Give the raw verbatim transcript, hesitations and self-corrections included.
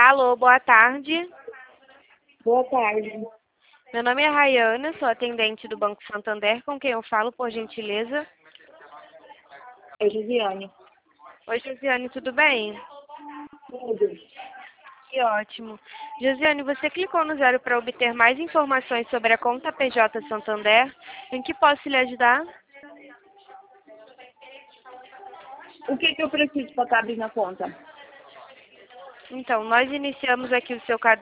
Alô, boa tarde. Boa tarde. Meu nome é Rayana, sou atendente do Banco Santander, com quem eu falo, por gentileza. É Josiane. Oi, Josiane, tudo bem? Tudo. Que ótimo. Josiane, você clicou no zero para obter mais informações sobre a conta P J Santander. Em que posso lhe ajudar? O que, que eu preciso para estar abrindo a conta? Então, nós iniciamos aqui o seu cadastro